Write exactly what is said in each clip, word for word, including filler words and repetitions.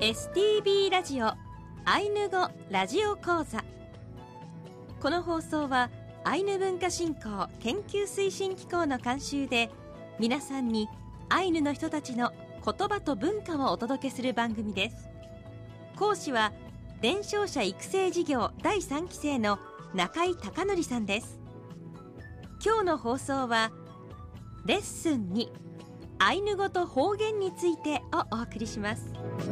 エスティービー ラジオアイヌ語ラジオ講座。この放送はアイヌ文化振興研究推進機構の監修で、皆さんにアイヌの人たちの言葉と文化をお届けする番組です。講師は伝承者育成事業だいさんきせいの中井貴則さんです。今日の放送はレッスンにアイヌ語と方言についてをお送りします。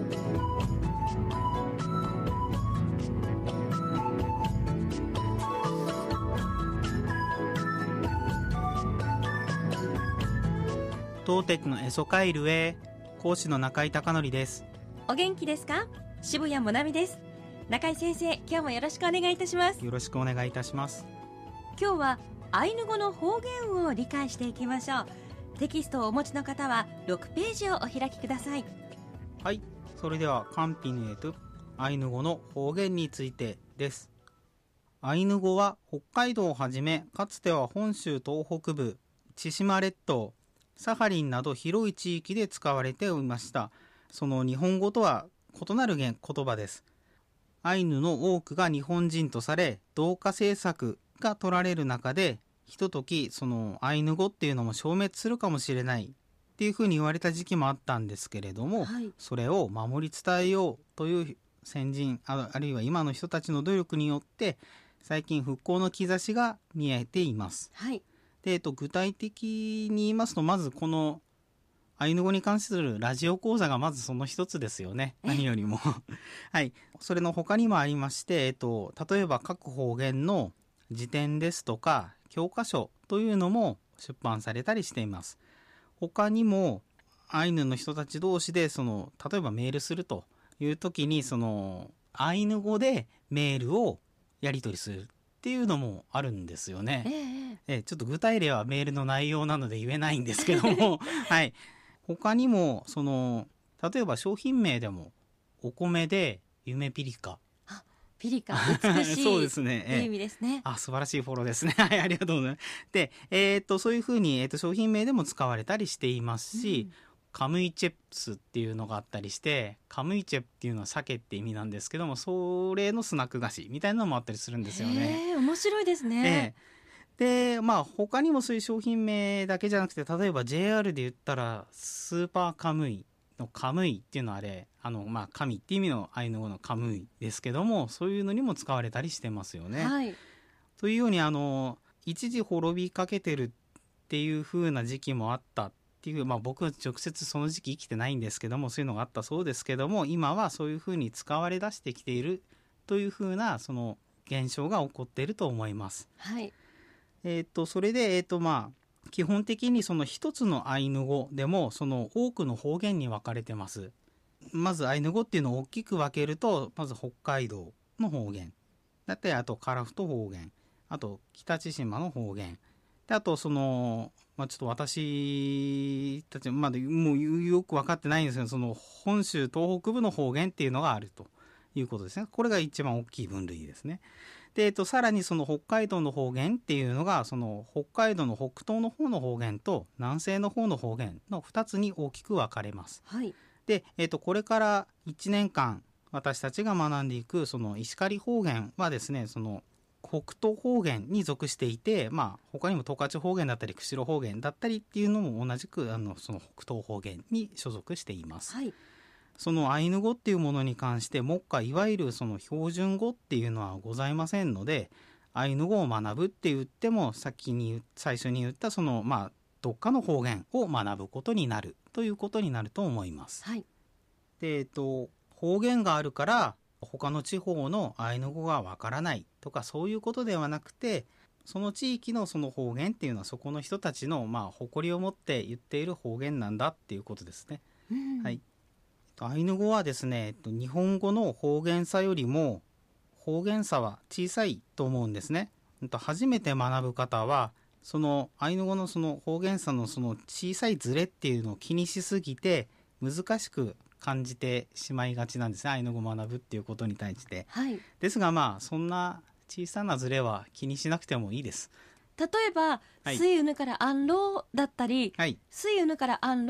トーテックのエソカイルへ、講師の中井貴則です。 お元気ですか？渋谷もなみです。中井先生、今日もよろしくお願いいたします。 よろしくお願いいたします。 今日はアイヌ語の方言を理解していきましょう。テキストをお持ちの方はろくページをお開きください。 はい、それではカンピヌエトアイヌ語の方言についてです。アイヌ語は北海道をはじめ、かつては本州東北部、千島列島、サハリンなど広い地域で使われていました。その日本語とは異なる言葉です。アイヌの多くが日本人とされ、同化政策が取られる中で、ひとときそのアイヌ語っていうのも消滅するかもしれないっていうふうに言われた時期もあったんですけれども、はい、それを守り伝えようという先人 あ, あるいは今の人たちの努力によって最近復興の兆しが見えています。はい、で、えっと、具体的に言いますと、まずこのアイヌ語に関するラジオ講座がまずその一つですよね。何よりもはい、それの他にもありまして、えっと、例えば各方言の辞典ですとか教科書というのも出版されたりしています。他にもアイヌの人たち同士でその例えばメールするという時に、そのアイヌ語でメールをやり取りするっていうのもあるんですよね。えええちょっと具体例はメールの内容なので言えないんですけどもはい、他にもその例えば商品名でもお米で夢ピリカ、 ピリカ美しいそうですね、 という意味ですね。 あ、素晴らしいフォローですねはい、ありがとうございます。で、えー、っとそういうふうに、えー、っと商品名でも使われたりしていますし、うん、カムイチェップスっていうのがあったりして、カムイチェっていうのは鮭って意味なんですけども、それのスナック菓子みたいなのもあったりするんですよね。 へー、面白いですね。 えー、で、まあ他にもそういう商品名だけじゃなくて、例えば ジェイアール で言ったらスーパーカムイのカムイっていうのはあれ、あのまあ神っていう意味のアイヌ語のカムイですけども、そういうのにも使われたりしてますよね。はい、というように、あの一時滅びかけてるっていう風な時期もあったっていう、まあ僕は直接その時期生きてないんですけども、そういうのがあったそうですけども、今はそういう風に使われ出してきているという風なその現象が起こっていると思います。はい、えっとそれでえっとまあ基本的にその一つのアイヌ語でもその多くの方言に分かれてます。まずアイヌ語っていうのを大きく分けると、まず北海道の方言だって、あと樺太方言、あと北千島の方言で、あとその、まあ、ちょっと私たちまだもうよく分かってないんですけど、その本州東北部の方言っていうのがあるということですね。これが一番大きい分類ですね。で、えっと、さらにその北海道の方言っていうのが、その北海道の北東の方の方言と南西の方の方言のふたつに大きく分かれます。はい、で、えっと、これからいちねんかん私たちが学んでいくその石狩方言はですね、その北東方言に属していて、まあ他にも十勝方言だったり釧路方言だったりっていうのも同じくあのその北東方言に所属しています。はい、そのアイヌ語っていうものに関して目下いわゆるその標準語っていうのはございませんので、アイヌ語を学ぶって言っても先に最初に言ったそのまあどっかの方言を学ぶことになるということになると思います。はい、で、えっと、方言があるから他の地方のアイヌ語がわからないとかそういうことではなくて、その地域のその方言っていうのはそこの人たちのまあ誇りを持って言っている方言なんだっていうことですね。うん、はい、アイヌ語はですね、日本語の方言差よりも方言差は小さいと思うんですね。初めて学ぶ方はそのアイヌ語のその方言差のその小さいズレっていうのを気にしすぎて難しく感じてしまいがちなんですね、アイヌ語を学ぶっていうことに対して。はい、ですがまあそんな小さなズレは気にしなくてもいいです。 例えば、はい、スイウヌからアンローだったり、はい、スイウヌからアンロク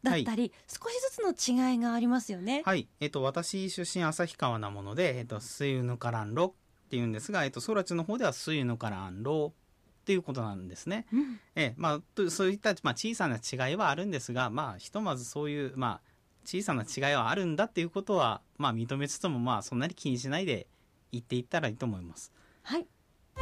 だったり、はい、少しずつの違いがありますよね。 はい、えっと、私出身旭川なもので、えっと、スユヌカランロっていうんですが、えっと、空知の方ではスユヌカランロっていうことなんですね。うん、えまあ、そういった、まあ、小さな違いはあるんですが、まあ、ひとまずそういう、まあ、小さな違いはあるんだっていうことは、まあ、認めつつも、まあ、そんなに気にしないで言っていったらいいと思います。 はい。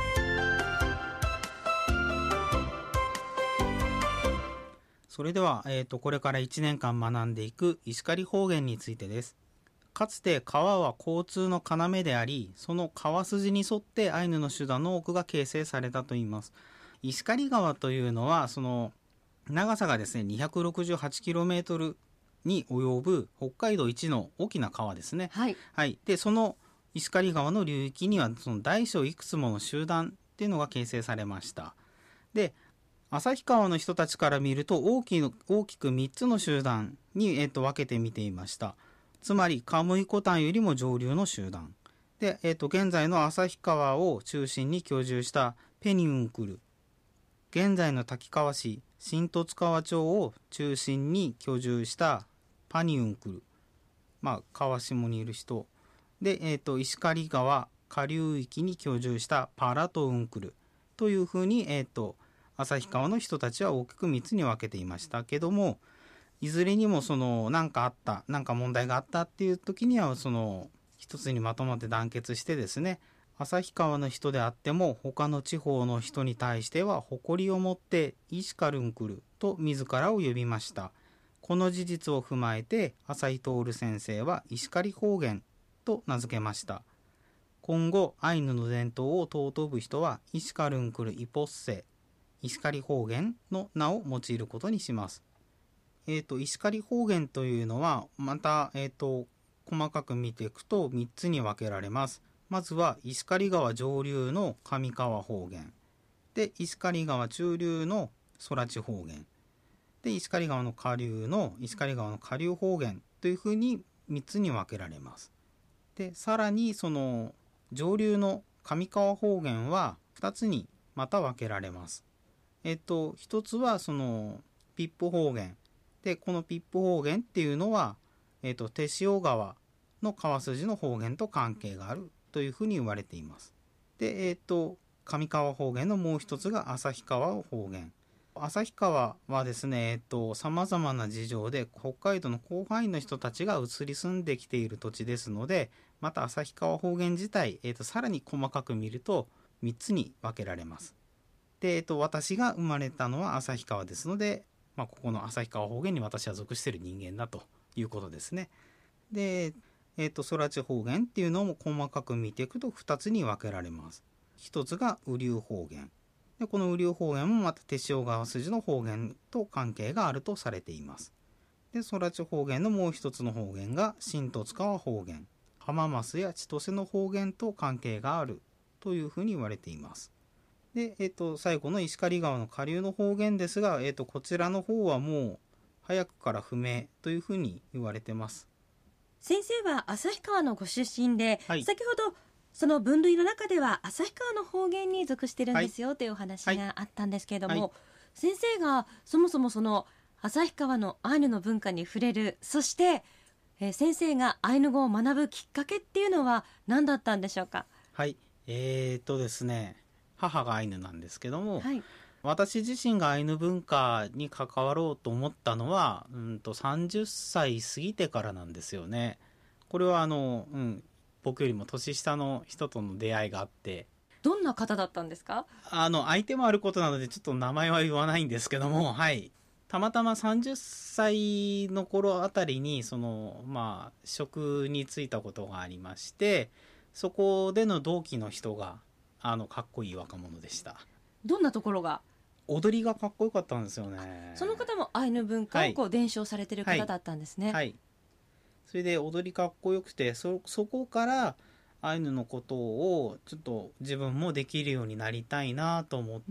それでは、えーと、これからいちねんかん学んでいく石狩方言についてです。かつて川は交通の要であり、その川筋に沿ってアイヌの手段の多くが形成されたといいます。石狩川というのは、その長さがですね にひゃくろくじゅうはちキロメートル に及ぶ北海道一の大きな川ですね。 はい。 はい、でその石狩川の流域にはその大小いくつもの集団っていうのが形成されました。で旭川の人たちから見ると大き大きくみっつの集団に、えー、と分けて見ていました。つまりカムイコタンよりも上流の集団で、えー、と現在の旭川を中心に居住したペニウンクル、現在の滝川市新十津川町を中心に居住したパニウンクル、まあ川下にいる人で、えー、と石狩川下流域に居住したパラトウンクルというふうに、えー、と旭川の人たちは大きくみっつに分けていましたけども、いずれにもその何かあった何か問題があったっていう時にはその一つにまとまって団結してですね、旭川の人であっても他の地方の人に対しては誇りを持ってイシカルンクルと自らを呼びました。この事実を踏まえて浅井徹先生は石狩方言と名付けました。今後アイヌの伝統を尊ぶ人はイシカルンクルイポッセ、石狩方言の名を用いることにします。えーと、石狩方言というのはまた、えーと、細かく見ていくとみっつに分けられます。まずは石狩川上流の上川方言で、石狩川中流の空知方言で、石狩川の下流の石狩川の下流方言というふうにみっつに分けられます。でさらにその上流の上川方言はふたつにまた分けられます。えっと、一つはそのピップ方言で、このピップ方言っていうのは、えっと、手塩川の川筋の方言と関係があるというふうに言われています。で、えっと、上川方言のもう一つが旭川方言。旭川はですね、えっと、様々な事情で北海道の広範囲の人たちが移り住んできている土地ですので、また旭川方言自体、えっと、さらに細かく見るとみっつに分けられます。で、えっと、私が生まれたのは旭川ですので、まあ、ここの旭川方言に私は属している人間だということですね。で、えっと、空知方言っていうのも細かく見ていくとふたつに分けられます。一つが雨竜方言で、この雨竜方言もまた手塩川筋の方言と関係があるとされています。で、空知方言のもう一つの方言が新十津川方言、浜増や千歳の方言と関係があるというふうに言われています。で、えっと、最後の石狩川の下流の方言ですが、えっと、こちらの方はもう早くから不明というふうに言われてます。 先生は旭川のご出身で、 はい、 先ほどその分類の中では旭川の方言に属してるんですよ、はい、というお話があったんですけれども、はい、先生がそもそもその旭川のアイヌの文化に触れる、そして、えー、先生がアイヌ語を学ぶきっかけっていうのは何だったんでしょうか。 はい、えー、っとですね母がアイヌなんですけども、 はい、 私自身がアイヌ文化に関わろうと思ったのは、うんとさんじゅっさい過ぎてからなんですよね。これはあの、うん、僕よりも年下の人との出会いがあって。 どんな方だったんですか。 あの相手もあることなのでちょっと名前は言わないんですけども、はい、たまたまさんじゅっさいの頃あたりにその、まあ、職に就いたことがありまして、そこでの同期の人があのかっこいい若者でした。 どんなところが。 踊りがかっこよかったんですよね。 その方もアイヌ文化をこう伝承されてる方だったんですね。 はいはいはい、それで踊りかっこよくて、 そ, そこからアイヌのことをちょっと自分もできるようになりたいなと思って、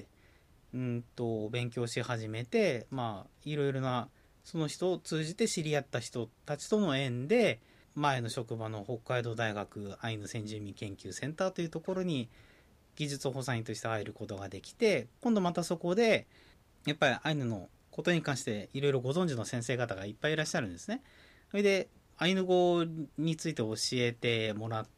うん、うんと勉強し始めて、まあいろいろなその人を通じて知り合った人たちとの縁で、前の職場の北海道大学アイヌ先住民研究センターというところに技術補佐員として入ることができて、今度またそこでやっぱりアイヌのことに関していろいろご存知の先生方がいっぱいいらっしゃるんですね。それでアイヌ語について教えてもらって、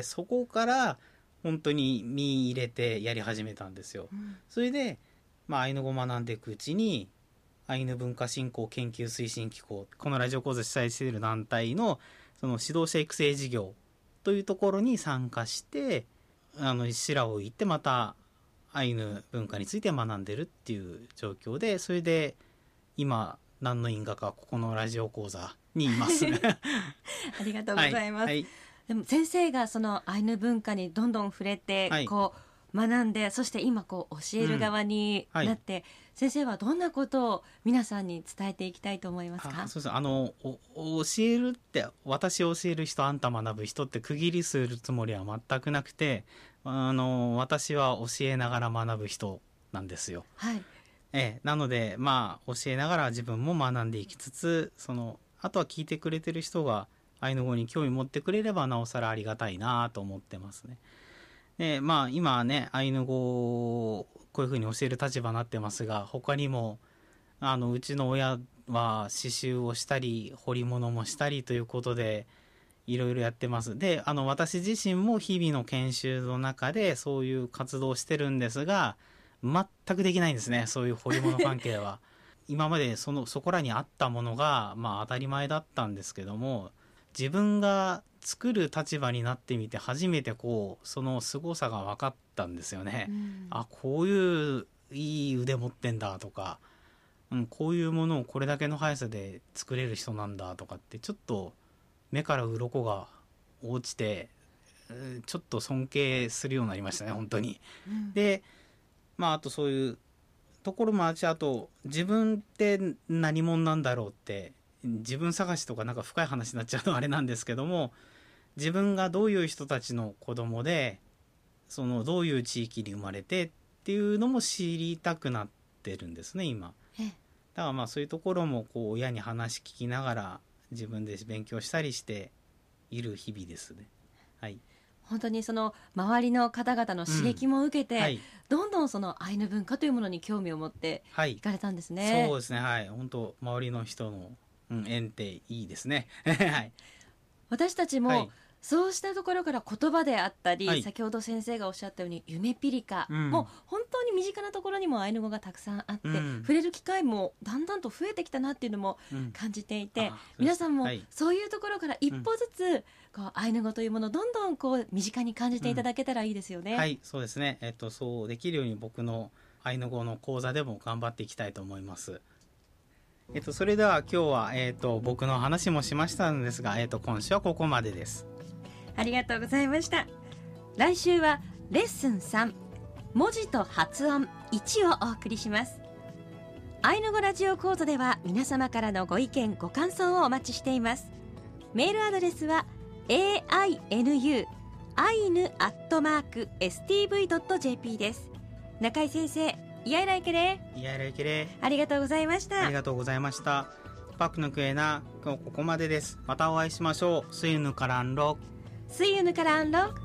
そこから本当に身入れてやり始めたんですよ、うん、それで、まあ、アイヌ語を学んでいくうちにアイヌ文化振興研究推進機構、このラジオ講座主催している団体のその指導者育成事業というところに参加して、あのシラを行ってまたアイヌ文化について学んでるっていう状況で、それで今何の因果かここのラジオ講座にいますありがとうございます、はいはい、でも先生がそのアイヌ文化にどんどん触れて、はい、こう学んで、そして今こう教える側になって、うんはい、先生はどんなことを皆さんに伝えていきたいと思いますか？ あ、そうです。あの教えるって、私教える人、あんた学ぶ人って区切りするつもりは全くなくて、あの私は教えながら学ぶ人なんですよ、はい、ええ、なのでまあ教えながら自分も学んでいきつつ、そのあとは聞いてくれてる人がアイヌ語に興味持ってくれればなおさらありがたいなと思ってますね。でまあ今ねアイヌ語をこういうふうに教える立場になってますが、他にもあのうちの親は刺繍をしたり彫り物もしたりということでいろいろやってます。であの私自身も日々の研修の中でそういう活動をしてるんですが、全くできないんですね、そういう彫り物関係は今までそのそこらにあったものが、まあ、当たり前だったんですけども、自分が作る立場になってみて初めてこうその凄さが分かったんですよね、うん、あこういういい腕持ってんだとか、うん、こういうものをこれだけの速さで作れる人なんだとかって、ちょっと目から鱗が落ちてちょっと尊敬するようになりましたね本当に、うん、でまああとそういうところもあって、あと自分って何者なんだろうって自分探しとかなんか深い話になっちゃうのはあれなんですけども、自分がどういう人たちの子供で、そのどういう地域に生まれてっていうのも知りたくなってるんですね今。だからまあそういうところもこう親に話聞きながら自分で勉強したりしている日々ですね。はい。 本当にその周りの方々の刺激も受けて、うんはい、どんどんそのアイヌ文化というものに興味を持っていかれたんですね、 はい、そうですね、はい、本当周りの人の、うん、縁っていいですねはい、 私たちも、はい、そうしたところから言葉であったり、はい、先ほど先生がおっしゃったように夢ピリカ、うん、もう本当に身近なところにもアイヌ語がたくさんあって、うん、触れる機会もだんだんと増えてきたなっていうのも感じていて、うん、皆さんもそういうところから一歩ずつ、うんこうアイヌ語というものをどんどんこう身近に感じていただけたらいいですよね、 うん、はいそうですね、えっと、そうできるように僕のアイヌ語の講座でも頑張っていきたいと思います。えっと、それでは今日は、えっと、僕の話もしましたんですが、えっと、今週はここまでです。 ありがとうございました。来週はレッスンさん文字と発音いちをお送りします。アイヌ語ラジオ講座では皆様からのご意見ご感想をお待ちしています。メールアドレスはエーアイエヌユー アイヌ アットマーク エスティーブイ ドット ジェーピー です。中井先生、イヤイライケレイヤイライケレありがとうございました。 ありがとうございました。パクヌクエナ、今日ここまでです。またお会いしましょう。スイヌカランロスイヌカランロ